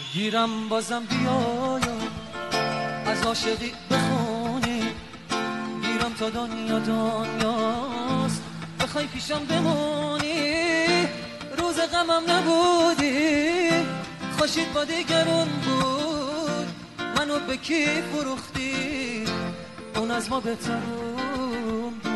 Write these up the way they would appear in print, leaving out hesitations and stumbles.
گیرم بازم بیایا از عاشقی بخونی، گیرم تا دنیا دنیاست بخوای پیشم بمونی. روز غمم نبودی، خوشید با دیگرون بود، منو به کی فروختی، اون از ما بهترون بود.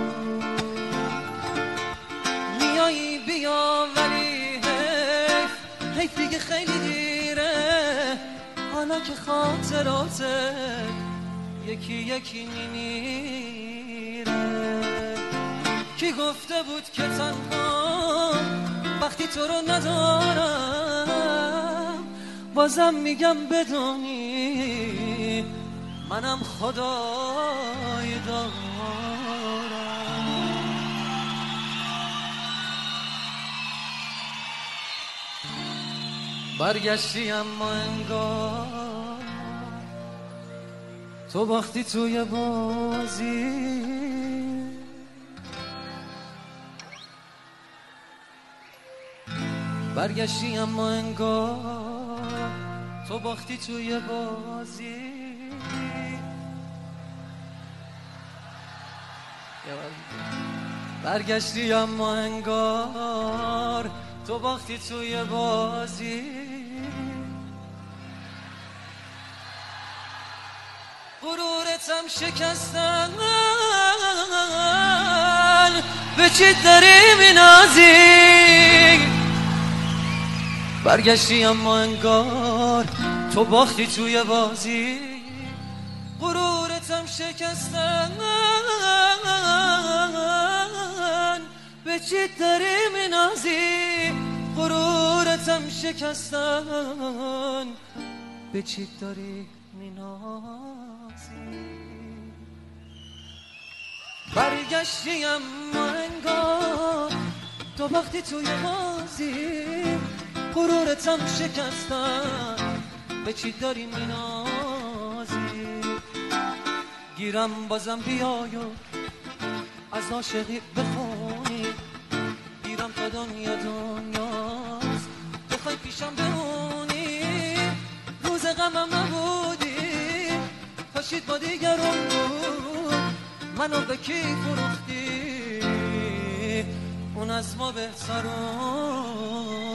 میایی بیا ولی حیف دیگه خیلی دیره، حالا که خاطراتت یکی یکی میمیره. کی گفته بود که تنها وقتی تو رو ندارم، بازم میگم بدونی منم خدای دارم. برگشتی اما انگار تو باختی توی بازی، برگشتی اما انگار تو باختی توی بازی. برگشتی اما انگار تو باختی توی بازی. غرورتم شکستن، به چی داری مینازی؟ برگشتی اما انگار تو باختی توی بازی. غرورتم شکستن، به چی داری مینازی؟ غرورتم شکستن، به چی داری مینازی؟ برگشتی اما انگار تو باختی توی بازی. غرورتم شکستن، به چی داری مینازی؟ گیرم بازم بیای و از عاشقی بخونی، گیرم تا دنیا دنیاست بخوای پیشم بمونی. روز غمم نبودی، پاشید با دیگرون بود، منو به کی فروختی، اون از ما بهترون